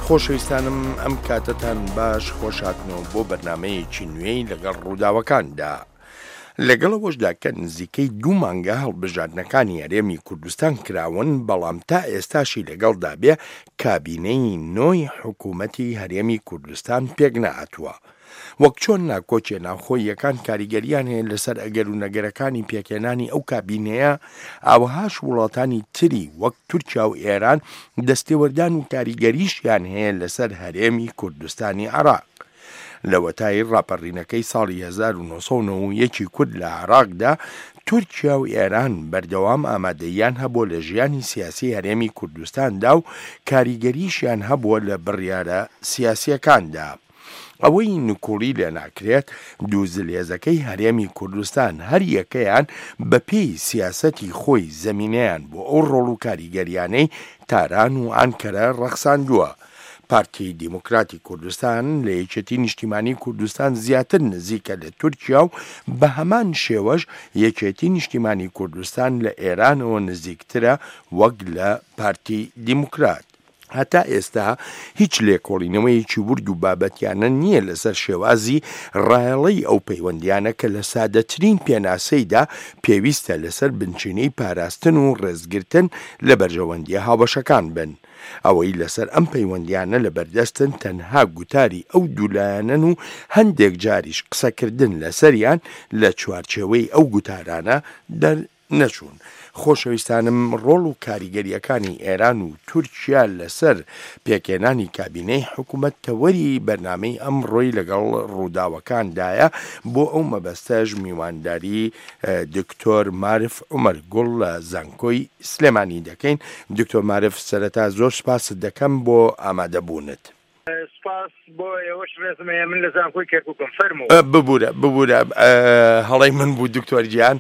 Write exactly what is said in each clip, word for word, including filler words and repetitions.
خۆشەویستانم ئەم کاتتان باش خۆشهاتنەوە بۆ بەرنامەیەکی نوێی لەگەڵ ڕووداوەکاندا. لەگەڵەوەشدا کە نزیکەی دوو مانگە هەڵبژاردنەکانی هەرێمی کوردستان کراون، بەڵام تا ئێستاشی لەگەڵدا بێ کابینەی نۆی حکوومەتی هەرێمی کوردستان پێک نەهاتووە. وەک چۆن ناکۆچێ ناوخۆییەکان کاریگەریان هەیە لەسەر ئەگەر و نەگەرەکانی پێکێنانی ئەو کابینەیە، ئاوەهاش وڵاتانی تری وەک تورکیا و ئێران دەستێوەردان و کاریگەریشیان هەیە لەسەر هەرێمی کوردستانی عێراق. لە وەتای ڕاپەڕینەکەی ساڵی هەزار و نۆ سەد و نۆ و یەکی کورد لە عێراقدا، تورکیا و ئێران بەردەوام ئامادەیان هەبووە لە ژیانی سیاسی هەرێمی کوردستاندا و کاریگەریشیان هەبووە لە بڕیارە سیاسیەکاندا. ئەوەی نکوڵی لێ ناکرێت دوو زلێزەکەی هەرێمی کوردستان هەر یەکەیان بە پێی سیاسەتی خۆی زەمینەیان بۆ ئەو ڕۆڵ و کاریگەریانەی تاران و ئانکەرە ڕەخساندووە. پارتی دیموکراتی کوردستان لە یەکێتی نیشتیمانی کوردستان زیاتر نزیکە لە تورکیا و بە هەمان شێوەش یەکێتی نیشتیمانی کوردستان لە ئێرانەوە نزیکترە وەک لە پارتی دیموکرات. هەتا ئێستا هیچ لێکۆڵینەوەیەکی ورد و بابەتیانە نییە لەسەر شێوازی ڕایەڵەی ئەو پەیوەندیانە کە لە سادەترین پێناسەیدا پێویستە لەسەر بنچینەی پاراستن و ڕێزگرتن لە بەرژەوەندیە هاوبەشەکان بن. ئەوەی لەسەر ئەم پەیوەندیانە لە بەردەستن تەنها گوتاری ئەو دوولایەنن و هەندێک جاریش قسەکردن لەسەریان لە چوارچێوەی ئەو گوتارانە دەرنەچوون. خۆشەویستانم، ڕۆڵ و کاریگەریەکانی ئێران و تورکیا لەسەر پێکێنانی کابینەی حکوومەتەوەری بەرنامەی ئەم ڕۆی لەگەڵ ڕووداوەکاندایە. بۆ ئەو مەبەستەش میوانداری دکتۆر مارف عومەر گوڵ لە زانکۆی سلێمانی دەکەین. دکتۆر مارف، سەرەتا زۆر سپاست دەکەم بۆ ئامادەبوونت. سپاس بۆ ئێوەش ڕێزمەیە، من لە زانکۆی کەرکووکم. فەرموو. ببوورە ببوورە هەڵەی من بوو دکتۆر گیان.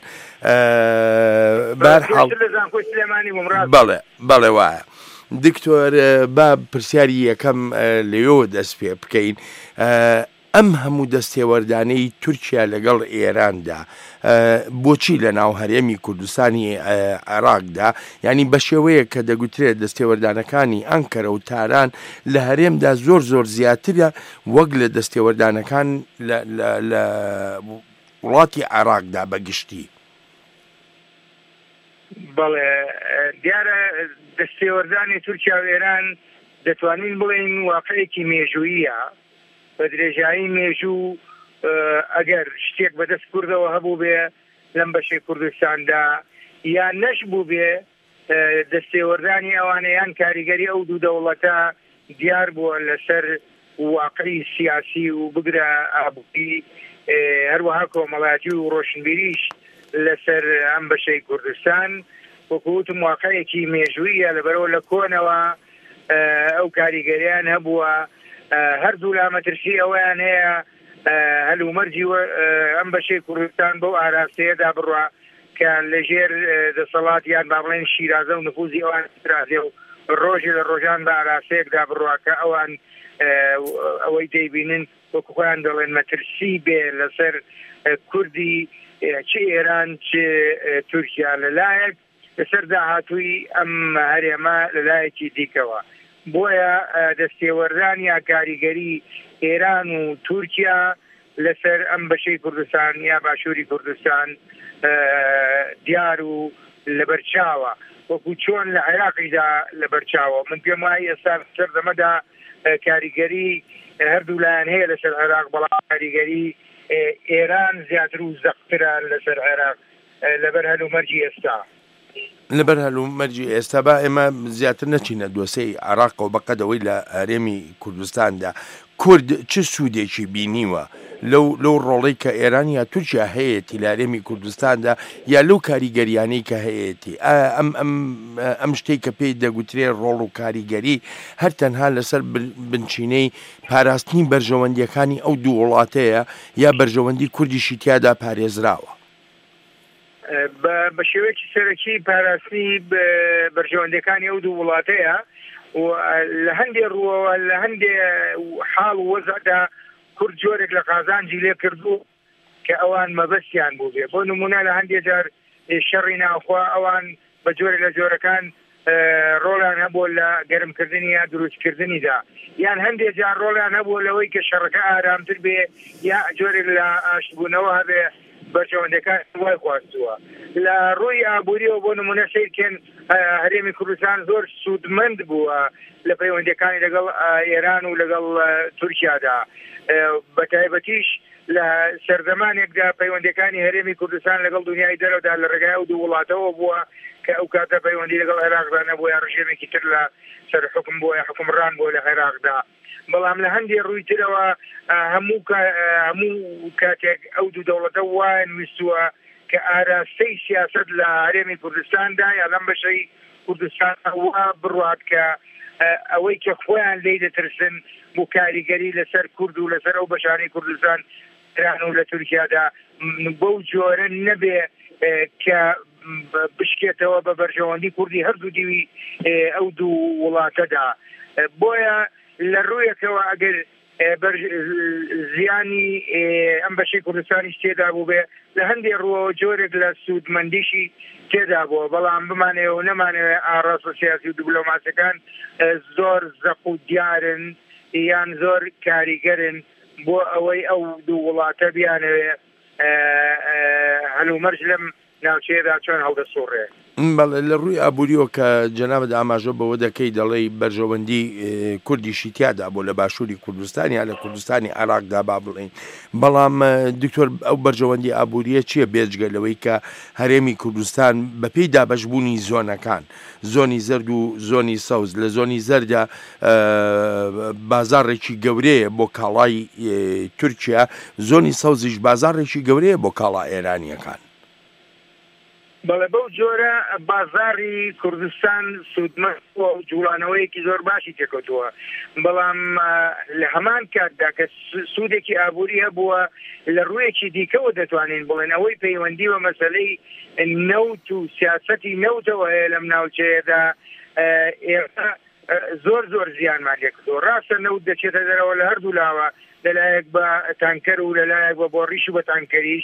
لە زانکۆی سلێمانی بووم. ڕاست. بەڵێ بەڵێ وایە. دکتۆر، با پرسیاری یەکەم لێیەوە دەست پێ بکەین. ئەم هەموو دەستێوەردانەی تورکیا لەگەڵ ئێراندا بۆچی لە ناو هەرێمی کوردستانی عێراقدا، ینی بە شێوەیە کە دەگوترێت دەستێوەردانەکانی ئەنکەرە و تاران لە هەرێمدا زۆر زۆر زیاترە وەک لە دەستێوەردانەکان لە وڵاتی عێراقدا بەگشتی؟ بەڵێ، دیارە دەستێوەردانی تورکیا و ئێران دەتوانین بڵێین واقعێکی مێژوویە. بە درێژایی مێژوو ئەگەر شتێک بەدەست کوردەوە هەبوو بێ لەم بەشەی کوردستاندا یان نەش بوو بێ، دەستێوەردانی ئەوانەیان کاریگەری ئەو دوو دەوڵەتە دیار بووە لەسەر واقعی سیاسی و بگرە ئابووری، هەروەها کۆمەڵایەتی و ڕۆشنبیریش لەسەر ئەم بەشەی کوردستان. وەکووتم واقعێکی مێژوویە، لەبەرەوە لە کۆنەوە ئەو کاریگەریان هەبووە. هەردوو لا مەترسی ئەویان هەیە هەلومەرجی ئەم بەشەی کوردستان بەو ئاراستەیەدا بڕوا کە لەژێر دەسەڵاتیان با بڵێن شیرازە و نفوزی ئەوان درازێ و ڕۆژی لە ڕۆژان بە ئاراستەیەکدا بڕوا کە ئەوان ئەوەی دەیبینن وەکو خۆیان دەڵێن مەترسی بێ لەسەر کوردی چ ئێران چ تورکیا لەلایەک لەسەر داهاتووی ئەم هەرێمە لەلایەکی دیکەوە. بۆیە دەستێوەردان یا کاریگەری ئێران و تورکیا لەسەر ئەم بەشەی کوردستان یا باشووری کوردستان دیار و لەبەرچاوە، وەکو چۆن لە عێراقیدا لەبەرچاوە. من پێم وایە ئێستا سەر دەمەدا کاریگەری هەردوو لایەن هەیە لەسەر عێراق، بەڵام کاریگەری ئێران زیاتر و زەقترە لەسەر عێراق لەبەر هەلومەرجی ئێستا. لەبەر هەلومەرجی ئێستا با ئێمە زیاتر نەچینە دۆسەی عێراقەوە بەقەدەوەی لە هەرێمی کوردستاندا کورد چ سوودێکی بینیوە لەو لەو ڕۆڵەی کە ئێران یا تورکیا هەیەی لە هەرێمی کوردستاندا، یا لەو کاریگەریانەی کە هەیەی ئەم ئەم ئەم شتێک کە پێی دەگوترێ ڕۆڵ و کاریگەری هەر تەنها لەسەر بنچینەی پاراستنی بەرژەوەندیەکانی ئەو دوو وڵاتەیە یا بەرژەوەندی کوردیشی تیادا پارێزراوە؟ بە شێوەیەکی سەرەکی پاراستنی بەرژەوەندەکانی ئەو دوو وڵاتەیە و لە هەندێک ڕووەوە لە هەندێک حاڵ و وەزعدا کورد جۆرێک لە قازانجی لێ کردو کە ئەوان مەبەستیان بوو بێ. بۆ نمونە لە هەندێک جار شەڕی ناوخوا ئەوان بە جۆرێک لە جۆرەکان ڕۆڵیان هەبووە لە گەرمکردنی یا دروستکردنیدا یان هەندێک جار ڕۆڵیان هەبووە لەوەی کە شەڕەکە ئارامتر بێ یا جۆرێک لە ئاشتبوونەوە هەبێ بەرژەوەندەکان وای خواستووە لە ڕووی ئابووریەوە بۆ نمونە سیرکەن هەرێمی کوردستان زۆر سوودمەند بووە لە پەیوەندیەکانی لەگەڵ ئێران و لەگەڵ تورکیادا بە تایبەتیش لە سەردەمانێکدا پەیوەندیەکانی هەرێمی کوردستان لەگەڵ دنیای دەرەوەدا لە ڕێگای و دوو وڵاتەوە بووە کە ئەو کاتە پەیوەندی لەگەڵ عێراقدا نەبووە یا ڕژێمێکی تر لە سەر حکم بووە یا حکومڕان بووە لە عێراقدا بەڵام لە هەندێک ڕووی ترەوە هەموو هەموو کاتێک ئەو دوو دەوڵەتە وایان ویستووە کە ئاراستەی سیاست لە هەرێمی کوردستاندا یا لەم بەشەی کوردستان وا بڕوات کە ئەوەی کە خۆیان لێی دەترسن بۆ کاریگەری لەسەر کورد و لەسەر ئەو بەشانەی کوردستان ایران و لە تورکیادا بەو جۆرە نەبێ کە بشکێتەوە بە بەرژەوەندی کوردی هەردوو دیوی ئەو دوو وڵاتەدا بۆیە لە ڕوویەکەوە ئەگەر زیانی ئەم بەشەی کوردستانی تێدا بوو بێ لە هەندێک ڕووەوە جۆرێک لە سوودمەندیشی تێدا بووە بەڵام بمانەوە و نەمانەوێت ئاڕاستە سیاسی و دیپلۆماسیەکان زۆر زەق و دیارن یان زۆر کاریگەرن بۆ ئەوەی ئەو دوو وڵاتە بیانەوێ هەلومەرج لەم ناوچەیەدا چۆن هەڵدەسوڕێ بەڵێ لە ڕووی ئابووریەوە کە جەنابەت ئاماژە بەوە دەکەی دەڵێی بەرژەوەندی کوردیشی تیادا بۆ لە باشووری کوردستان یا لە کوردستانی عێراقدا با بڵێن بەڵام دکتۆر ئەو بەرژەوەندی ئابووریە چییە بێجگە لەوەی کە هەرێمی کوردستان بەپێی دابەشبوونی زۆنەکان زۆنی زەرد و زۆنی سەوز لە زۆنی زەردا بازاڕێکی گەورەیە بۆ کاڵای تورکیا زۆنی سەوزیش بازاڕێکی گەورەیە بۆ کاڵا ئێرانیەکان بەڵێ بەو جۆرە بازاری کوردستان سوودمەند و جوڵانەوەیەکی زۆر باشی تێکەوتووە بەڵام لە هەمان کاتدا کە سوودێکی ئابووری هەبووە لە ڕوویەکی دیکەوە دەتوانین بڵێن ئەوەی پەیوەندی بە مەسەلەی نەوت و سیاسەتی نەوتەوە هەیە لەم ناوچەیەدا ئێستا زۆر زۆر زیانمان لێکردووە ڕاستە نەوت دەچێتە دەرەوە لە هەردوو لاوە لەلایەک بە تانکەر و لەلایەک بە بۆ ڕیش و بە تانکەریش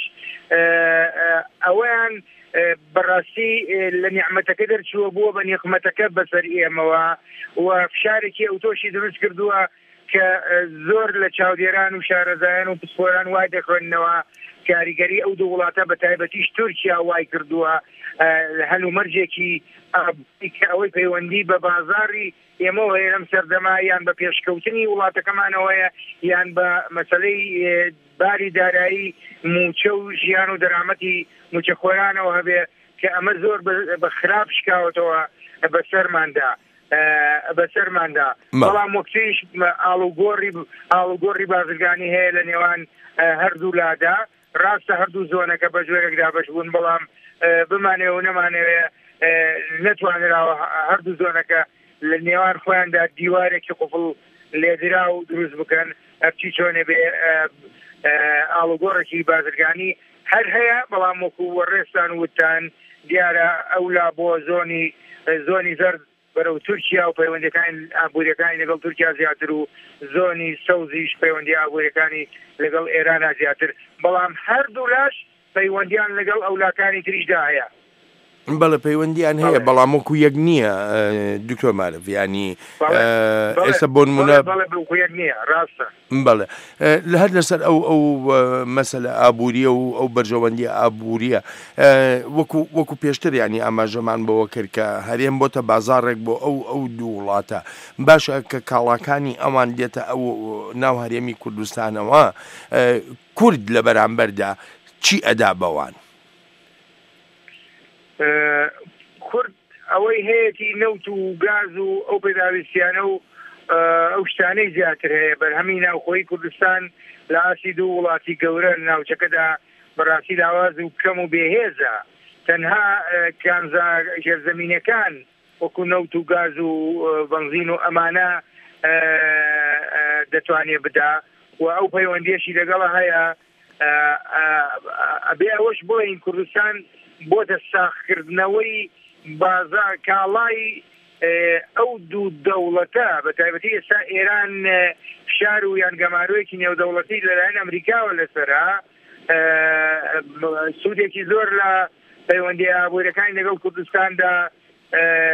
ئەویان بەڕاستی لە نیعمەتەکە دەرچووە بووە بە نیقمەتەکە بەسەر ئێمەوە و فشارێکی ئەوتۆشی دروست کردووە کە زۆر لە چاودێران و شارەزایان و پسپۆران وای دەخوێننەوە کاریگەری ئەو دوو وڵاتە بە تایبەتیش تورکیا وای کردووە هەلومەرجێکی کە ئەوەی پەیوەندی بە بازاری ئێمەوە هەیە لەم سەردەما یان بە پێشکەوتنی وڵاتەکەمانەوەیە یان بە مەسەلەی باری دارایی موچە و ژیان و دەرامەتی موچەخۆرانەوە هەبێ کە ئەمە زۆر بە خراپ شکاوتەوە بەسەرماندا بەسەرماندا بەڵام وەکتیش ئاڵوگۆڕی ئاڵوگۆڕی بازرگانی هەیە لە نێوان هەردوو لادا ڕاستە هەردوو زۆنەکە بە جۆرێکدا بەشبوون بەڵام بمانێ و نەمانەوێ نەتوانراوە هەردوو زۆنەکە لە نێوان خۆیاندا دیوارێکی قوفڵ لێدرا و دروست بکەن ئەرچی چۆنێ بێ ئاڵوگۆڕێکی بازرگانی هەر هەیە بەڵام وەکو وەڕێستان وتان دیارە ئەولا بۆ زۆنی زۆنی زەرد بەرەو تورکیا و پەیوەندیەکانی ئابووریەکانی لەگەڵ تورکیا زیاتر و زۆنی سەوزیش پەیوەندی ئابووریەکانی لەگەڵ ئێرانە زیاتر بەڵام هەردوو لاش پەیوەندیان لەگەڵ ئەولاکانی تریشدا هەیە بەڵێ پەیوەندیان هەیە بەڵام وەکو یەک نییە دکتۆر مارف ینی ئێستا بۆ نمونە ڕاستە بەڵێ لە هەر لەسەر ئەو ئەو مەسەلە ئابووریە و ئەو بەرژەوەندی ئابووریە وەکو وەکو پێشتر ینی ئاماژەمان بەوە کرد کە هەرێم بۆتە بازاڕێک بۆ ئەو ئەو دوو وڵاتە باشە کە کاڵاکانی ئەوان دێتە ئەو ناو هەرێمی کوردستانەوە کورد لە بەرامبەردا چی ئەدا بەوان کورد ئەوەی هەیەی نەوت و گاز و ئەو پێداویستیانە و ئەو شتانەی زیاتر هەیە بەرهەمی ناوخۆی کوردستان لە ئاسی دوو وڵاتی گەورە ناوچەکەدا بەڕاستی لاواز و کەم و بێهێزە تەنها کانزا ژێرزەمینەکان وەکو نەوت و گاز و بەنزین و ئەمانە دەتوانێت بدا و ئەو پەیوەندیەشی لەگەڵە هەیە ئەبێ ئەوەش بۆین کوردستان بۆتە ساختکردنەوەی بازار کاڵای ئەو دوو دەوڵەتە بە تایبەتی ئێستا ئێران فشار و یانگەماروویەکی نێودەوڵەتی لەلایەن ئەمریکاوە لەسەرا سوودێکی زۆر لە پەیوەندی ئابووریەکانی لەگەڵ کوردستاندا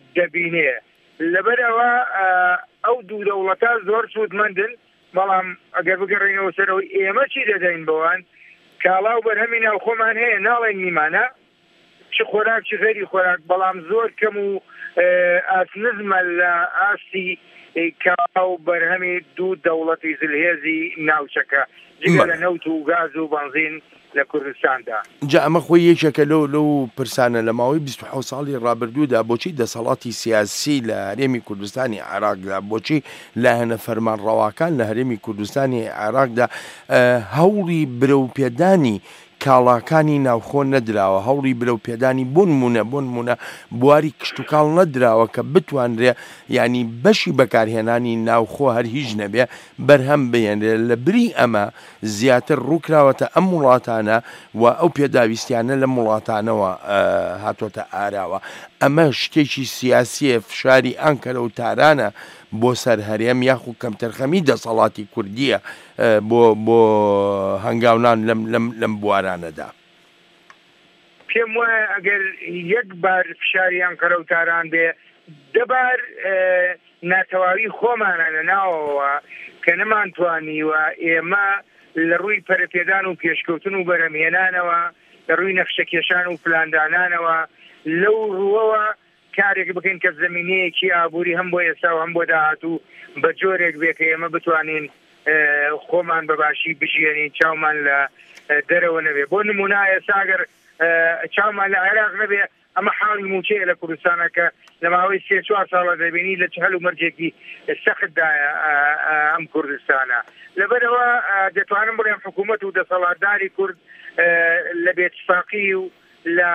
دەبینێ لەبەرەوە ئەو دوو دەوڵەتە زۆر سوودمەندن بەڵام ئەگەر بگەڕێنەوە سەرەوەی ئێمە چی دەدەین بەوان کاڵاو بەرهەمی ناو خۆمان هەیە ناڵێن نیمانە چ خۆراک چ غێری خۆراک بەڵام زۆر کەم و ئاسنزمە لە ئاستی کاڵاو بەرهەمی دوو دەوڵەتی زلهێزی ناوچەکە جگە لە نەوت و گاز و بەنزین لە کوردستاندا. جا ئەمە خۆی یەکێکە لەو لەو پرسانە لە ماوەی بیست و حەوت ساڵی ڕابردوودا بۆچی دەسەڵاتی سیاسی لە هەرێمی کوردستانی عێراقدا بۆچی لە هەنە فەرمانڕەواکان لە هەرێمی کوردستانی عێراقدا هەوڵی برەوپێدانی کاڵاکانی ناوخۆ نەدراوە هەوڵی برەوپێدانی بۆ نمونە بۆ نمونە بواری کشت و کاڵ نەدراوە کە بتوانرێ ینی بەشی بەکارهێنانی ناوخۆ هەر هیچ نەبێ بەرهەم بێنرێ لە بری ئەمە زیاتر ڕووکراوەتە ئەم وڵاتانە و ئەو پێداویستیانە لە وڵاتانەوە هاتۆتە ئاراوە ئەمە شتێکی سیاسیە فشاری ئەنکەرە و تارانە بۆ سەر هەرێم یاخو کەمتەرخەمی دەسەڵاتی کوردیە بۆ بۆ هەنگاونان لەم بوارانەدا. پێم وایە ئەگەر یەک بار فشاری ئەنکەرە و تاران بێ دەبار ناتەواوی خۆمانە لە ناوەوە کە نەمانتوانی و ئێمە لە ڕووی پەرەپێدان و پێشکەوتن و بەرهەمهێنانەوە لە ڕووی نەخشەکێشان و پلاندانانەوە لەو ڕووەوە کارێک بکەین کە زمینەیەکی ئابووری هەم بۆ ئێستا و هەم بۆ داهاتوو بە جۆرێک بێ کە ئێمە بتوانین خۆمان بەباشی بژێنین چاومان لە دەرەوە نەبێ بۆ نمونە ئێستا ئەگەر چاومان لە عێراق نەبێ ئەمە حاڵی موچەیە لە کوردستانە کە لە ماوەی سێ چوار ساڵە دەبینی لە چهل و مەرجێکی سەختدایە ئەم کوردستانە لەبەرەوە دەتوانم بڵێم حکوومەت و دەسەڵاتداری کورد لە بێتفاقی و لە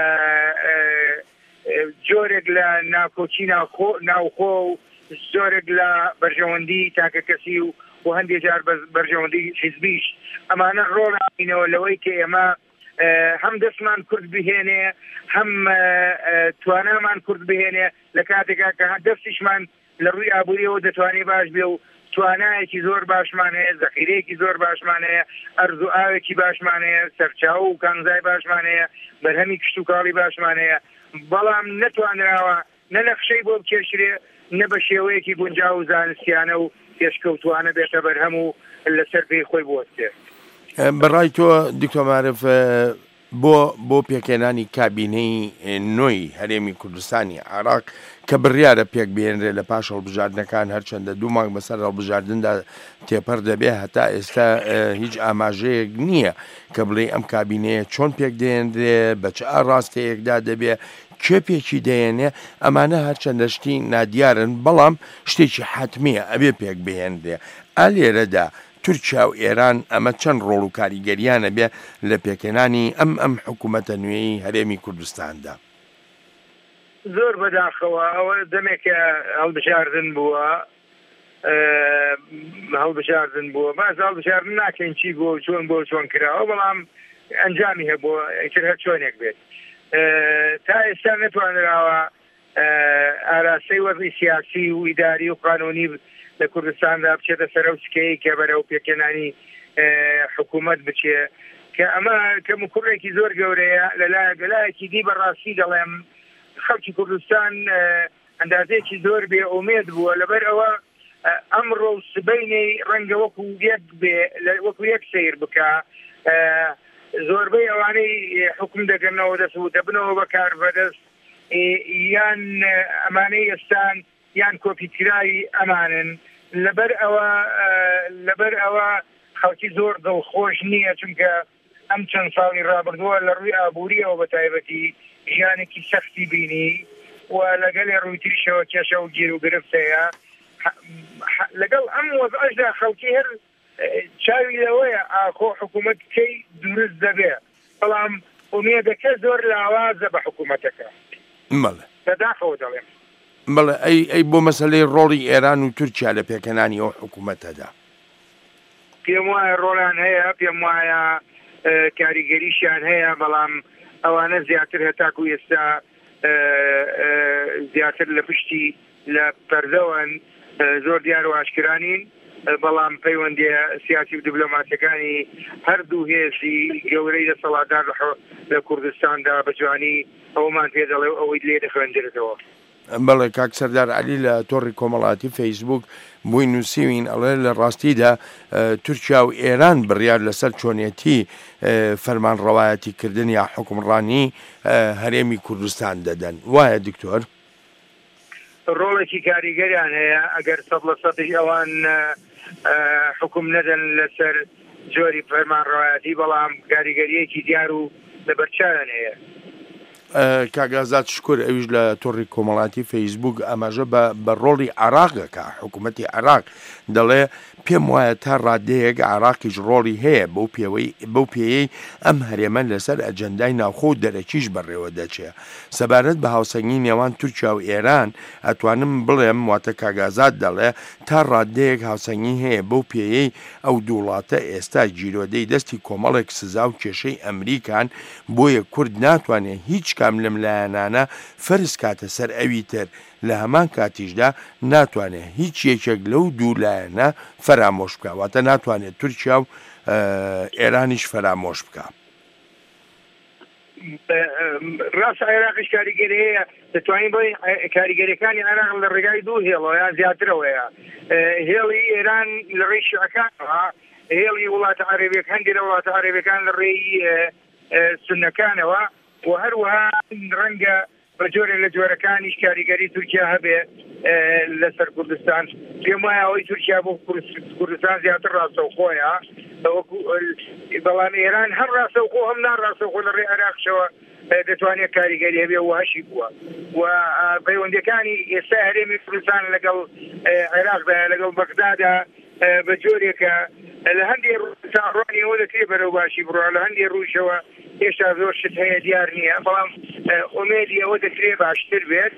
جۆرێک لە ناکۆچی ناوخۆ و زۆرێک لە بەرژەوەندی تاکە کەسی و و هەندێک جار بەرژەوەندی حیزبیش ئەمانە ڕۆڵینەوە لەوەی کە ئێمە هەم دەستمان کورد بهێنێ هەم توانامان کورد بهێنێ لە کاتێکا کە دەستیشمان لە ڕووی ئابووریەوە دەتوانێت باش بێ و توانایەکی زۆر باشمان هەیە زەخیرەیەکی زۆر باشمان هەیە ئەرزوو ئاوێکی باشمان هەیە سەرچاو و کانزای باشمان هەیە بەرهەمی کشت و کاڵی باشمان هەیە بەڵام نەتوانراوە نە نەخشەی بۆ بکێشرێ نە بە شێوەیەکی گونجاو و زانستیانە و پێشکەوتوانە بێتە بەرهەم و لەسەر پێی خۆی بوەستێ. بەڕای تۆ دکتۆر معرف بۆ بۆ پێکێنانی کابینەی نۆی هەرێمی کوردستانی عێراق کە بڕیارە پێک بێنرێ لە پاش هەڵبژاردنەکان هەرچەندە دوو مانگ بەسەر هەڵبژاردندا تێپەر دەبێ هەتا ئێستا هیچ ئاماژەیەک نییە کە بڵێ ئەم کابینەیە چۆن پێک دێنرێ بە چ ئاڕاستەیەکدا دەبێ کێ پێکی دەێنێ ئەمانە هەرچەندە شتی نادیارن بەڵام شتێکی حتمیە ئەبێ پێک بهێنرێ ئا لێرەدا تورکیا و ئێران ئەمە چەند ڕۆڵ و کاریگەریانە بێ لە پێکێنانی ئەم ئەم حکوومەتە نوێی هەرێمی کوردستاندا. زۆر بەداخەوە ئەوە دەمێکە هەڵبژاردن بووە هەڵبژاردن بووە باز هەڵبژاردن ناکەین چی بۆ چۆن بۆ چۆن کراوە بەڵام ئەنجامی هەبووە ئیتر هەر چۆنێک بێت تا ئێستا نەتوانراوە ئاراستەی وەزی سیاسی و ئیداری و قانونی لە کوردستاندا بچێتە سەرە و سکەی کە بەرەو پێکێنانی حکوومەت بچێ کە ئەمە کەم و کوڕێکی زۆر گەورەیە لەلایە گەلایەکی دی بەڕاستی دەڵێم خەڵکی کوردستان ئەندازەیەکی زۆر بێ ئومێد بووە لەبەر ئەوە ئەمڕۆ سبەینەی ڕەنگە وەکو یەک بێ وەکو یەک سیر بکە زۆربەی ئەوانەی حکم دەگەنەوە دەست و دەبنەوە بەکار بەدەست یان ئەمانەی ئێستان یان کۆپیتراوی ئەمانن لەبەر ئەوە لەبەر ئەوە خەڵکی زۆر دڵخۆش نییە چونکە ئەم چەند ساڵی ڕابردووە لە ڕووی ئابووریەوە بە تایبەتی ژیانێکی سەختی بینی و لەگەڵی ڕوویتریشەوە کێشە و گیر و گرفتەیە لەگەڵ ئەم وەزعەشدا خەڵکی هەر چاوی لەوەیە ئاخۆ حکوومەت کەی دروست دەبێ بەڵام ئومێدەکە زۆر لاوازە بە حکوومەتەکە بەداخەوە دەڵێم بەڵێ ئەی ئەی بۆ مەسەلەی ڕۆڵی ئێران و تورکیا لە پێکەنانی ئەو حکوومەتەدا پێم وایە ڕۆڵیان هەیە پێم وایە کاریگەریشیان هەیە بەڵام ئەوانە زیاتر هەتاکو ئێستا زیاتر لە پشتی لە پەردەوەن زۆر دیار و ئاشکرانین بەڵام پەیوەندیە سیاسی و دیبلۆماتیەکانی هەردوو هێزی گەورەی دەسەڵاتدار لە کوردستاندا بە جوانی ئەومان پێ دەڵێ ئەوەی لێ دەخوێنجرێتەوە. بەڵێ کاک سەردار عەلی لە تۆڕی کۆمەڵاتی فەیسبوک بووی نووسیوین ئەڵێ لە ڕاستیدا تورکیا و ئێران بڕیار لەسەر چۆنیەتی فەرمانڕەوایەتیکردن یا حکومڕانی هەرێمی کوردستان دەدەن. وایە دکتۆر؟ ڕۆڵێکی کاریگەریان هەیە ئەگەر سەد لە سەدی ئەوان حکوم نەدەن لەسەر جۆری فەرمانڕەوایەتی، بەڵام کاریگەریەکی دیار و لەبەرچاویان هەیە. کاگازات شکر ئەویش لە تۆڕی کۆمەڵاتی فەیسبوک ئەماژە بە ڕۆڵی عێراقەکە حکوومەتی عێراق دەڵێ پێم وایە تا ڕادەیەک عێراقیش ڕۆڵی هەیە بەو پێوەی بەو پێیەی ئەم هەرێمە لەسەر ئەجەندای ناوخۆ و دەرەکیش بەڕێوە دەچێت. سەبارەت بە هاوسەنگی نێوان تورکیا و ئێران ئەتوانم بڵێم واتە کاگازات دەڵێ تا ڕادەیەک هاوسەنگی هەیە بەو پێیەی ئەو دووڵاتە ئێستا گیرۆدەی دەستی کۆمەڵێک سزا و کێشەی ئەمریکان بۆیە کورد ناتوانێت هیچ کام لەم لایەنانە فەرز کاتە سەر ئەوی تر لە هەمان کاتیشدا ناتوانێت هیچ یەکێک لەو دوو لایەنە فەرامۆش بکە، واتە ناتوانێت تورکیا و ئێرانیش فەرامۆش بکە. ڕاست عێراقیش کاریگەری هەیە، دەتوانین بڵین کاریگەریەکانی عێراق لە ڕێگای دوو هێڵەوە یان زیاترەوەیە. هێڵی ئێران لە ڕێی شیعەکانەوە، هێڵی وڵاتە عەرەبیەکان هەندێک لە وڵاتە عەرەبیەکان لە ڕێی سوننەکانەوە، و هەروەها ڕەنگە بە جۆرێک لە جۆرەکانیش کاریگەری تورکیا هەبێ لەسەر کوردستان. پێم وایە ئەوەی تورکیا بۆ کوردستان زیاتر ڕاستەوخۆیە، بەڵام ئێران هەم ڕاستەوخۆ هەم ناڕاستەوخۆ لە ڕێی عێراقشەوە دەتوانێت کاریگەری هەبێ و هەشی بووە. و پەیوەندیەکانی ئێستا هەرێمی کوردستان لەگەڵ عێراقدا لەگەڵ بەغدادا بە جۆرێکە لە هەندێک ڕوانی ئەوە دەکرێت بەرەو باشی بڕوا، لە هەندێک ڕووشەوە هێشتا زۆر شت هەیە دیار نییە، بەڵام ئومێدی ئەوە دەکرێت باشتر بێت.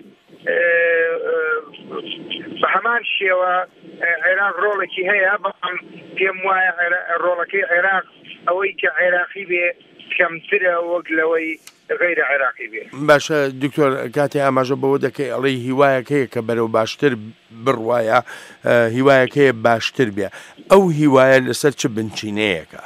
بە هەمان شێوە عێراق ڕۆڵێکی هەیە، بەڵام پێم وایە ڕۆڵەکەی عێراق ئەوەی کە عێراقی بێ کەمترە وەک لەوەی غیرە عێراقی بێ. باشە دکتۆر، کاتی ئاماژە بەوە دەکەی ئەڵێ هیوایەکەیە کە بەرەو باشتر بڕوایە، هیوایەکەیە باشتر بێ. ئەو هیوایە لەسەر چ بنچینەیەکە؟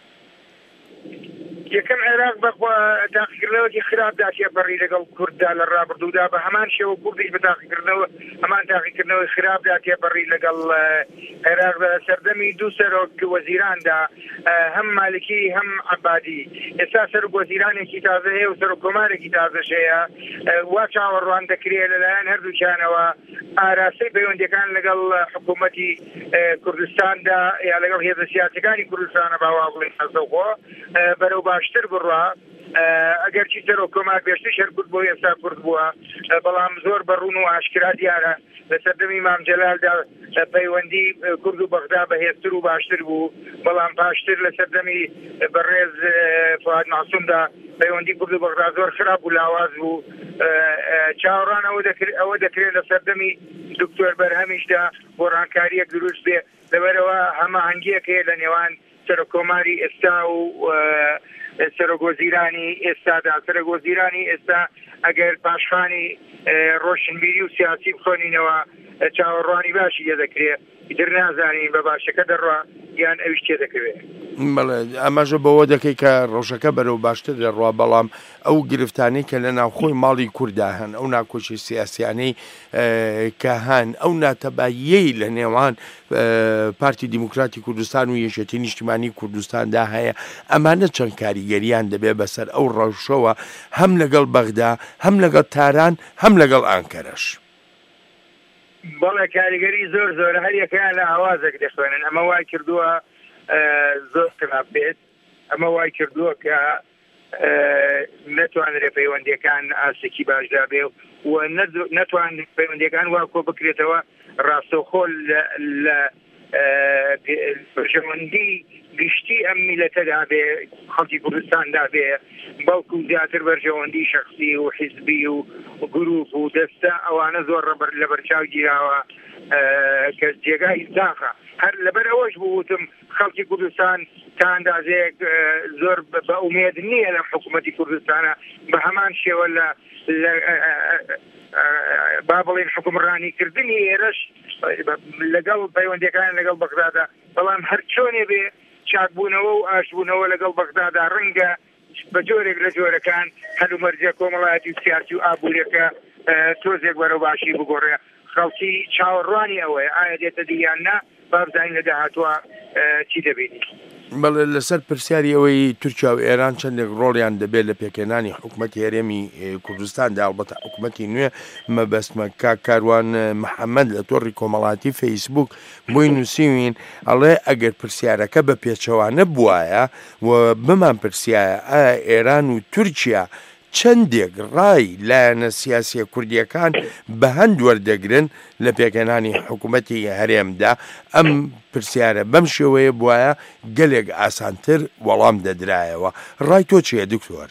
یەکەم عێراق بەخوا تاقیکردنەوەی خراپ داچێ بەڕی لەگەڵ کورددا لە ڕابردوودا، بە هەمان شێوە کوردیش بە تاقیکردنەوە هەمان تاقیکردنەوەی خراپ داچێ بەڕی لەگەڵ عێراقدا. سەردەمی دوو سەرۆک وەزیراندا، هەم مالکی هەم عەبادی. ئێستا سەرۆک وەزیرانێکی تازە هەیە و سەرۆک کۆمارێکی تازەش هەیە، وا چاوەڕوان دەکرێت لەلایەن هەردووکیانەوە ئاراستەی پەیوەندیەکان لەگەڵ حکوومەتی کوردستاندا یا لەگەڵ هێزە سیاسەکانی کوردستانە باوا بڵێن هەزەوخۆ بەرەو باشتر بڕوا. ئەگەر چی سەرۆک کۆمار بێشتی شەر کورد بۆ ئێستا کورد بووە، بەڵام زۆر بەڕوون و ئاشکرا دیارە لە سەردەمی مام جەلالدا پەیوەندی کورد و بەغدا بەهێزتر و باشتر بوو، بەڵام پاشتر لە سەردەمی بەڕێز فواد معسوومدا پەیوەندی کورد و بەغدا زۆر خراپ و لاواز بوو. چاوەڕان ئەوە دەکرێت لە سەردەمی دکتۆر بەرهەمیشدا بۆ ڕانکاریەک دروست بێ، لەبەرەوە هەماهەنگیەک هەیە لە نێوان سەرۆک کۆماری ئێستا و سەرۆک وەزیرانی ئێستادا. سەرۆک وەزیرانی ئێستا ئەگەر پاشخانی ڕۆشنبیری و سیاسی بخۆنینەوە چاوەڕوانی باشی لێ دەکرێت، ئیتر نازانین بە باشەکە دەڕوا یان ئەویش تێ دەکەوێت. بەڵێ ئەمەژە بەوە دەکەی کە ڕۆژەکە بەرەو باشتر دەڕوا، بەڵام ئەو گرفتانەی کە لە ناوخۆی ماڵی کووردا هەن، ئەو ناکۆچی سیاسیانەی کە هەن، ئەو ناتەباییەی لە نێوان پارتی دیموکراتی کوردستان و یەکێتی نیشتیمانی کوردستاندا هەیە، ئەمانە چەند کاریگەریان دەبێت بەسەر ئەو ڕەوشەوە، هەم لەگەڵ بەغدا، هەم لەگەڵ تاران، هەم لەگەڵ ئانکەرەش. بەڵێ کاریگەری زۆر زۆر هەر یەکیان لە ئاوازێک دەخوێنن. ئەمە وای کردووە زۆر خراپ بێت، ئەمە وای کردووە کە نەتوانرێت پەیوەندیەکان ئاسێکی باشدا بێ و نەتوانێت پەیوەندیەکان وا کۆ بکرێتەوە ڕاستەوخۆ لە پەیوەندی گشتی ئەم میلەتەدا بێ، خەڵکی کوردستاندا بێ، بەڵکو زیاتر بەرژەوەندی شەخصی و حیزبی و گروپ و دەستە ئەوانە زۆر لە بەرچاو گیراوە کە جێگای داخە. هەر لەبەر ئەوەش بووتم خەڵکی کوردستان تا ئەندازەیەک زۆر بە ئومێد نییە لە حکوومەتی کوردستانە، بە هەمان شێوە لە با بڵێن حکومڕانیکردنی ئێرەش لەگەڵ پەیوەندیەکان لەگەڵ بەغدادا، بەڵام هەر چۆنێ بێ چاکبوونەوە و ئاشبوونەوە لەگەڵ بەغدادا ڕەنگە بە جۆرێک لە جۆرەکان هەلومەرجە کۆمەڵایەتی و سیاسی و ئابوووریەکە تۆزێک وەرە باشی بگۆڕێ خەڵکی چاوەڕوانی ئەوەیە ئایا دێتە دییاننا بابزانین لە داهاتوە چی دەبێت. بەڵێ لەسەر پرسیاری ئەوەی تورکیا و ئێران چەندێک ڕۆڵیان دەبێت لە پێکێنانی حکوومەتی هەرێمی کوردستاندا ئەڵبەتە حکوومەتی نوێ مەبەستمە کا کاروان محەممەد لە تۆڕی کۆمەڵاتی فەیسبوک بۆی نووسیوین ئەڵێ ئەگەر پرسیارەکە بە پێچەوانە بوایە و بمان پرسیایە ئایا ئێران و تورکیا چەندێک ڕای لایەنە سیاسیە کوردیەکان بە هەند وەردەگرن لە پێکەنانی حکوومەتی هەرێمدا ئەم پرسیارە بەم شێوەیە بواە گەلێک ئاسانتر وەڵام دەدرایەوە. ڕای تۆ چییە دکتۆر؟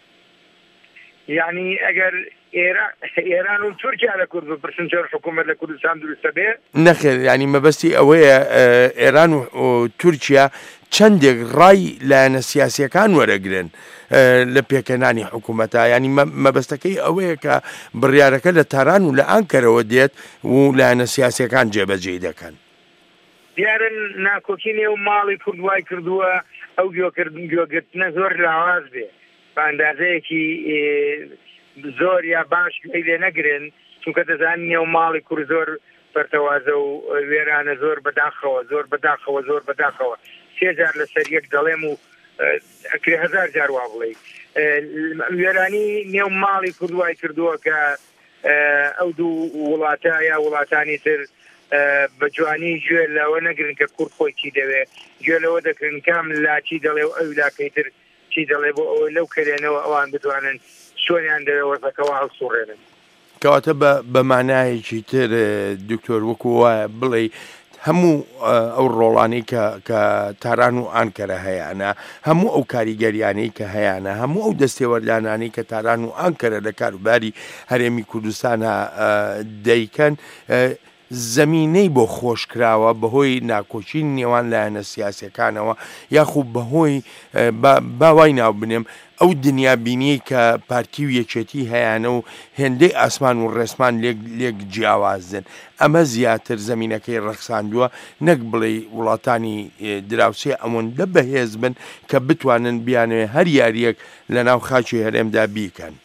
یعنی ئەگەر ئێران و تورکیا لە کورد بپرسن چۆن حکوومەت لە کوردستان دروستە بێ؟ نەخێر، ینی مەبەستی ئەوەیە ئێران و تورکیا چەندێک ڕای لایەنە سیاسیەکان وەرەگرن لە پێکەنانی حکوومەتە، ینی مەبەستەکەی ئەوەیە کە بڕیارەکە لە تاران و لە ئانکەرەوە دێت و لایەنە سیاسیەکان جێبەجێ دەکەن. دیارە ناکۆکی نێو ماڵی کوردوای کردووە ئەو گوێگرتنە زۆر لاواز بێ بە ئەندازەیەکی زۆر یا باش لێ نەگرن، چونکە دەزانین نێو ماڵی کورد زۆر بەرتەوازە و وێرانە زۆر بەداخەوە زۆر بەداخەوە زۆر بەداخەوە سێجار لەسەر یەک دەڵێم و ئەکرێ هەزار جار وا بڵێ وێرانی نێو ماڵی کوردوای کردووە کە ئەو دوو وڵاتە یا وڵاتانی تر بە جوانی گوێ لەوە نەگرن کە کورد خۆی چی دەوێ، گوێ لەوە دەکردن کام لا چی دەڵێ و ئەو لاکەی تر چی دەڵێ بۆ ئەوە لەو کەرێنەوە ئەوان بتوانن سۆیان دەوێ وەزەکەەوە هەڵسوڕێنن. کەواتە بە مانایەکی تر دکتۆر وەکو وایە بڵێ هەموو ئەو ڕۆڵانەی کە تاران و ئانکەرە هەیەە، هەموو ئەو کاریگەریانەی کە هەیەە، هەموو ئەو دەستێوەردانانەی کە تاران و ئانکەرە لە کاروباری هەرێمی کوردستانە دەیکەن زەمینەی بۆ خۆشکراوە بەهۆی ناکۆچین نێوان لایەنە سیاسەکانەوە یاخوب بەهۆی باوای ناو بنێم ئەو دنیا بینی کە پارتی و یەکێتی هەیەە و هێندەی ئاسمان و ڕێسمان لێک جیاوازن. ئەمە زیاتر زەمینەکەی ڕەخساندووە نەک بڵێ وڵاتانی دراوسێ ئەوەندە بەهێز بن کە بتوانن بیانوێ هەر یاریەک لە ناو خاچی هەرێمدا بیکەن.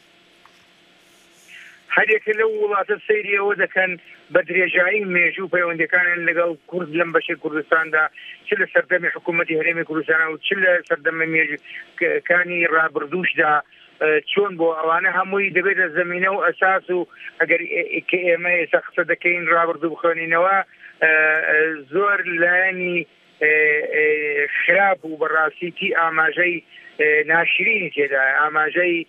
هەرێکە لەو وڵاتە سەیری ئەوە دەکەن بە درێژایی مێژوو پەیوەندەکانیان لەگەڵ کورد لەم بەشەی کوردستاندا چ لە سەردەمی حکوومەتی هەرێمی کوردستان و چ لە سەردەمە مێژووکانی ڕابردووشدا چۆن بۆ ئەوانە هەمووی دەبێتە زەمینە و ئەساس و ئەگەر کە ئێمە ئێستا قسە دەکەین ڕابردوو بخوێنینەوە زۆر لایەنی خراپ و بەڕاستیتی ئاماژەی ناشرینی تێدا ئاماژەی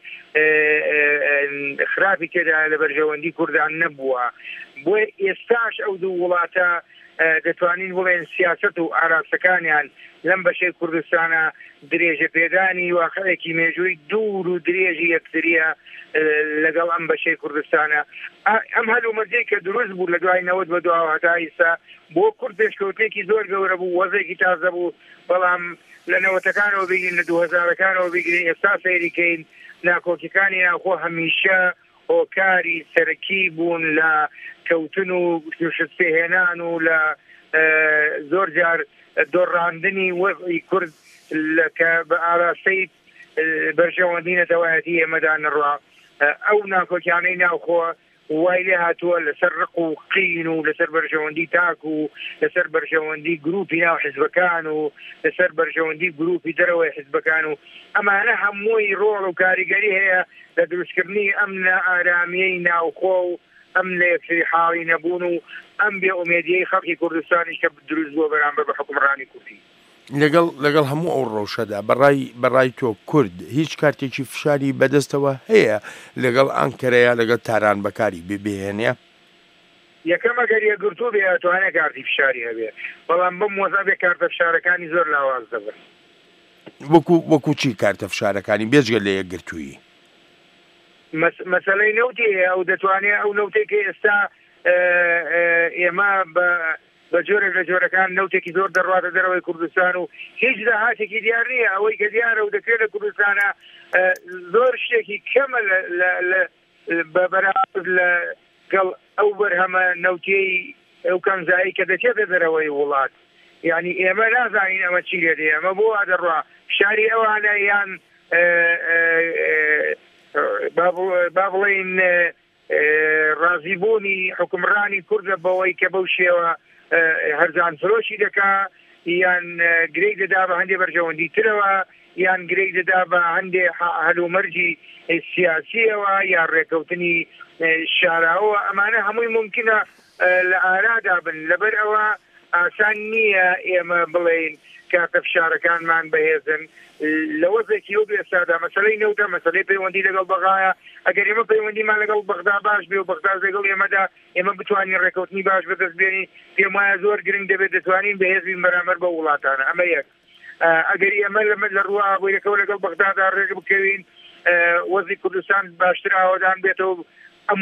خراپی تێدا لە بەرژەوەندی کوردان نەبووە. بۆی ئێستاش ئەو دوو وڵاتە دەتوانین بڵێن سیاست و ئاراستەکانیان لەم بەشەی کوردستانە درێژە پێدانی واقعەیەکی مێژووی دوور و درێژی یەکتریە لەگەڵ ئەم بەشەی کوردستانە. ئەم هەلومەرجەی کە دروست بوو لە دوای نەوەت بە دواوە هەتا ئێستا بۆ کورد پێشکەوتێکی زۆر گەورە بوو، وەزێکی تازە بوو، بەڵام لە نەوەتەکانەوە بگرین لە دوو هەزارەکانەوە بگرین ئێستا سەیریکەین ناکۆکیەکانی ناوخۆ هەمیشە هۆکاری سەرەکی بوون لە کەوتن و شت پێهێنان و لە زۆر جار دۆڕاندنی وەزعی کورد کە بە ئاراستەی بەرژەوەندی نەتەوایەتی ئێمەدا نەڕوا. ئەو ناکۆکیانەی ناوخۆ وای لێ هاتووە لەسەر ڕق و قین و لەسەر بەرژەوەندی تاک و لەسەر بەرژەوەندی گروپی ناو حیزبەکان و لەسەر بەرژەوەندی گروپی دەرەوەی حیزبەکان و ئەمانە هەمووی ڕۆڵ و کاریگەری هەیە لە دروستکردنی ئەم ئارامیەی ناوخۆ و ئەم لە یەکسری حاڵی نەبوون و ئەم بێ ئومێدیەی خەڵکی کوردستانیش کە دروست بووە بەرامبەر بە حکومڕانی کوردی. لەگەڵ لەگەڵ هەموو ئەو ڕەوشەدا بەڕای بەڕای تۆ کورد هیچ کارتێکی فشاری بەدەستەوە هەیە لەگەڵ ئانکەرەیە لەگەڵ تاران بەکاری ببێنێ؟ یەکەم ئەگەر یەکگرتوو بێ ئەتوانێت کارتی فشاری هەبێ، بەڵام بەم وەزە بێ کارتە فشارەکانی زۆر لاواز دەبن. وەکو وەکو چی کارتە فشارەکانی بێجگە لە یەکگرتووی؟ مەسەلەی نەوتی ئەو دەتوانێت ئەو نەوتێکی ئێستا ئێمە بە بە جۆرێک لە جۆرەکان نەوتێکی زۆر دەڕاتە دەرەوەی کوردستان و هیچ داهاتێکی دیار نییە. ئەوەی کە دیارە و دەکرێت لە کوردستانە زۆر شتێکی کەمە بە بەراورد لەگەڵ ئەو بەرهەمە نەوتەی ئەو کەمزایی کە دەچێتە دەرەوەی وڵات. یعنی ئێمە نازانین ئەمە چی لێ دێ، ئەمە بۆ وا دەڕوا شاری ئەوانە یان با بڵێن ڕازیبوونی حکومڕانی کوردە بەوەی کە بەو شێوە هەرزان فرۆشی دەکا یان گرەی دەدا بە هەندێک بەرژەوەندی ترەوە یان گرەی دەدا بە هەندێک هەلومەرجی سیاسیەوە یان ڕێکەوتنی شاراوە ئەمانە هەمووی ممکنە لە ئارادا بن لەبەر ئەوە ئاسان نییە ئێمە بڵێین کاتە فشارەکانمان بەهێزن لەوەزێکی و بێسادا مەسەلەی نەوتە مەسەلەی پەیوەندی لەگەڵ بەغایە ئەگەر ئێمە پەیوەندیمان لەگەڵ بەغدا باش بێ و بەغدا لەگەڵ ئێمەدا ئێمە بتوانین ڕێکەوتنی باش بەدەست بێنین پێم وایە زۆر گرنگ دەبێت دەتوانین بەهێز بین بەرامبەر بە وڵاتانە ئەمە یەک ئەگەر ئێمە لەمە لە ڕوە ئابوووریەکەەوە لەگەڵ بەغدادا ڕێک بکەوین وەزی کوردستان باشتر ئاوادان بێتەوە ئەم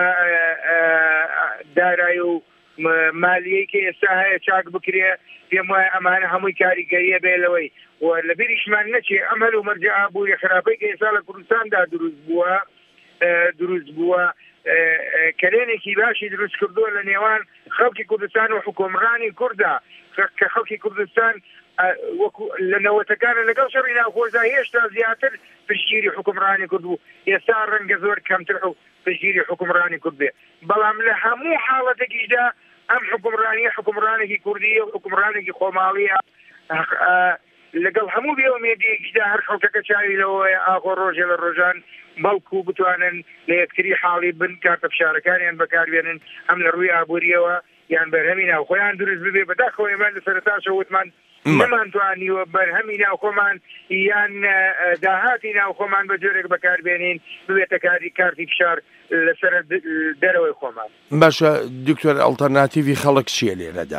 دارایی و مالیەی کە ئێستا هەیە چاک بکرێ پێم وایە ئەمانە هەمووی کاریگەریە بێ لەوەی و لە بیریشمان نەچێ ئەم هەلو مەرجە ئابووری خراپەی کە ئێستا لە کوردستاندا دروست بووە دروست بووە کەلێنێکی باشی دروست کردووە لە نێوان خەڵکی کوردستان و حکومڕانی کووردا کە خەڵکی کوردستان لە نەوەتەکانە لەگەڵ شەڕی ناوخۆشدا هێشتا زیاتر پشتگیری حکومڕانی کورد بوو ئێستا ڕەنگە زۆر کەمتر و پشتگیری حکومڕانی کورد بێ بەڵام لە هەموو حاڵەتێکیشدا ئەم حکومڕانی حکومڕانێکی کوردی و حکومڕانێکی خۆماڵیە لەگەڵ هەموو بێ ئومێدیەکیشدا هەر خەڵکەکە چاوی لەوەیە ئاخۆ ڕۆژێ لە ڕۆژان بەڵکو بتوانن لە یەکتری حاڵی بن کاتە فشارەکانیان بەکاربێنن ئەم لە ڕووی ئابووریەوە یان بەرهەمی ناوخۆیان دروست ببێ بەداخەوە ئێمە لە سەرەتاشە وتمان نەمانتوانیوە بەرهەمی ناوخۆمان یان داهاتی ناوخۆمان بە جۆرێک بەکاربێنین ببێتە کاری کارتی فشار لەسەر دەرەوەی خۆمان. باشە دکتۆر ئەڵتەرناتیڤی خەڵک چییە لێرەدا؟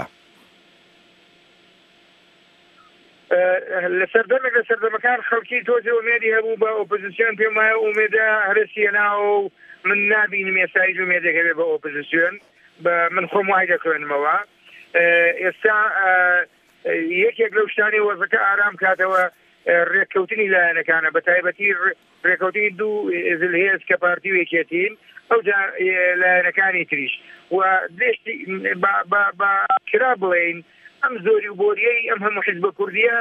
لە سەردەمێک لە سەردەمەکان خەڵکی تۆزێ ئومێدی هەبوو بە ئۆپۆزیسیۆن پێم وایە ئومێدە هەرسیە ناو من نابینم ئێستای ئومێدێک هەبێ بە ئۆپۆزیسیۆن من خۆم وای دەکەوێنمەوە ئێستا یەکێک لەو شتانی وەزەکە ئارام کاتەوە ڕێککەوتنی لایەنەکانە بە تایبەتی ڕێککەوتنی دوو زلهێز کە پارتی وێکێتین ئەو لایەنەکانی تریش و دێشتی بە کرا بڵێین ئەم زۆری و بۆریەی ئەم هەموو حیزبە کوردیە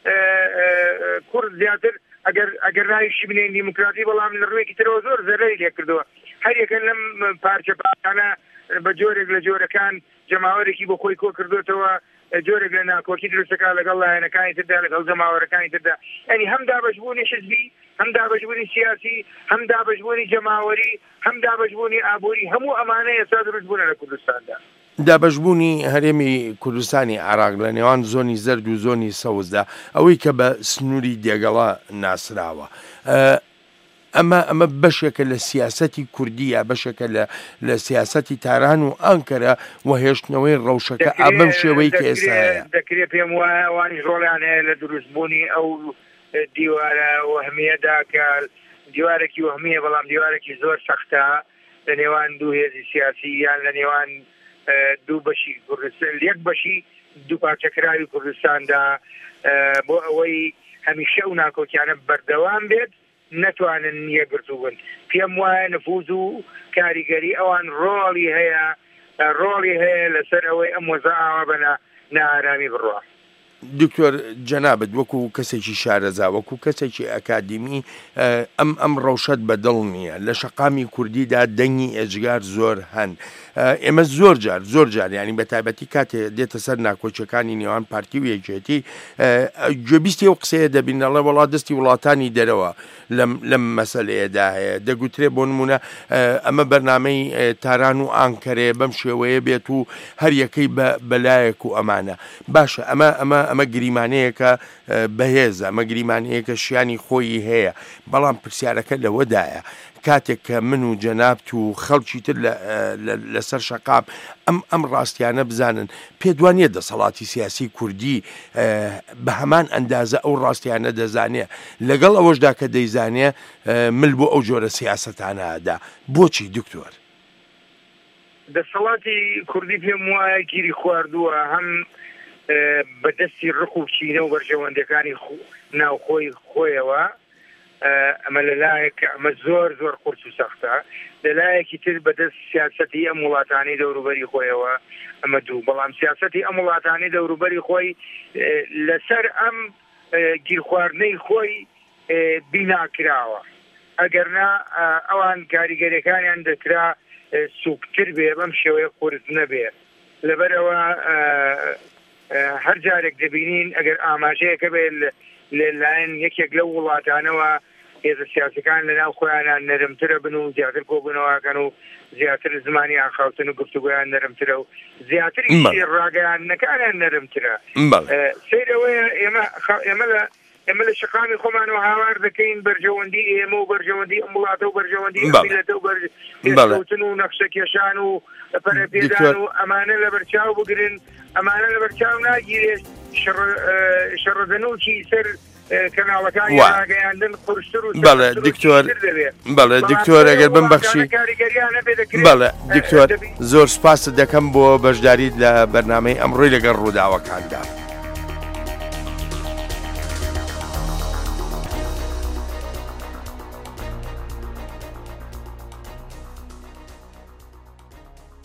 کورد زیاتر ئەگەر ناویشی بنێن دیموکراتی بەڵام لە ڕوویەکی ترەوە زۆر زەرەری لێ کردووە هەر یەکەن لەم پارچە پارتانە بە جۆرێک لە جۆرەکان جەماوەرێکی بۆ خۆی کۆ کردوێتەوە جۆرێک لە ناکۆکی دروستەکە لەگەڵ لایەنەکانی تردا لەگەڵ جەماوەرەکانی تردا ئەنی هەم دابەشبوونی حیزبی هەم دابەشبوونی سیاسی هەم دابەشبوونی جەماوەری هەم دابەشبوونی ئابووری هەموو ئەمانە ئێستا دروست بوونە لە کوردستاندا. دابەشبوونی هەرێمی کوردستانی عێراق لە نێوان زۆنی زەرد و زۆنی سەوزدا ئەوەی کە بە سنووری دێگەڵا ناسراوە ئەمە ئەمە بەشێکە لە سیاسەتی کوردیە بەشێکە لە سیاسەتی تاران و ئەنکەرە وهێشتنەوەی ڕەوشەکە ئابەم شێوەی کە ئێستاە دەکرێت پێم وایە ئەوانی ڕۆڵیان هەیە لە دروستبوونی ئەو دیوارە وەهمیەدا کە دیوارێکی وەهمیە بەڵام دیوارێکی زۆر سەختە لە نێوان دوو هێزی سیاسی یان لە نێوان دوو بەشی کوردستان یەک بەشی دوو پارچەکراوی کوردستاندا بۆ ئەوەی هەمیشە و ناکۆکیانە بەردەوام بێت نەتوانن یەکگرتوو بن پێم وایە نفوذ و کاریگەری ئەوان ڕۆڵی هەیە ڕۆڵی هەیە لەسەر ئەوەی ئەم وەزە ئاوا بە نائارامی بڕوە. دکتۆر جەنابەت وەکو کەسێکی شارەزا وەکو کەسێکی ئەکادمی ئەم ئەم ڕەوشەت بەدڵ نییە لە شەقامی کوردیدا دەنگی ئێجگار زۆر هەن ئێمە زۆر جار زۆر جار ینی بە تایبەتی کاتێ دێتە سەر ناکۆچەکانی نێوان پارتی و یەکێتی گوێبیستی ئەو قسەیە دەبینەڵێ وڵات دەستی وڵاتانی دەرەوە لەم مەسەلەیەدا هەیە دەگوترێ بۆ نمونە ئەمە بەرنامەی تاران و ئانکەرێ بەم شێوەیە بێت و هەر یەکەی بەلایەک و ئەمانە باشە ئەمە ئەمە ئەمە گریمانەیەکە بەهێزە ئەمە گریمانەیەکە شیانی خۆی هەیە بەڵام پرسیارەکە لەوەدایە کاتێک کە من و جەنابت و خەڵکی تر لەسەر شەقام ئەم ئەم ڕاستیانە بزانن پێدوانیە دەسەڵاتی سیاسی کوردی بە هەمان ئەندازە ئەو ڕاستیانە دەزانێ لەگەڵ ئەوەشدا کە دەیزانێ مل بۆ ئەو جۆرە سیاسەتانەدا بۆچی دکتۆر؟ دەسەڵاتی کوردی پێم وایە گیری خواردووە هەم بەدەستی ڕق و چینە و بەرژەوەندەکانی ناوخۆی خۆیەوە ئەمە لەلایەک ئەمە زۆر زۆر قورس و سەختە لەلایەکی تر بەدەست سیاسەتی ئەم وڵاتانی دەوروبەری خۆیەوە ئەمە دوو بەڵام سیاسەتی ئەم وڵاتانی دەوروبەری خۆی لەسەر ئەم گیرخواردنەی خۆی بیناکراوە ئەگەرنا ئەوان کاریگەریەکانیان دەکرا سوکتر بێ بەم شێوەیە قورس نەبێ لەبەرەوە هەر جارێک دەبینین ئەگەر ئاماژەیەکە بێت لەلایەن یەکێک لەو وڵاتانەوە هێزە سیاسەکان لەناو خۆیانان نەرمترە بن و زیاتر کۆبوونەوەکەن و زیاتر زمانی ئاخاوتن و گفتوگویان نەرمترە و زیاتری ڕاگەیاندنەکانیان نەرمترە سیرەوەیە ئێمە لە ئێمە لە شقامی خۆمان و هاوار دەکەین بەرژەوەندی ئێمە و بەرژەوەندی ئەم وڵاتە و بەرژەوەندی میلەتە و بەرژەوتن و نەخشە کێشان و پەرەپێدان و ئەمانە لە بەرچاو بگرن ئەمانە لە بەرچاو ناگیرێت شەڕەدەنوکی سەر کەناڵەکانی ڕاگەیاندن قورستر و بەڵێ دکتۆر بەڵێ دکتۆر ئەگەر بمبەخشی بەڵێ دکتۆر زۆر سپاس دەکەم بۆ بەشداریت لە بەرنامەی ئەمڕۆی لەگەڵ ڕووداوەکاندا.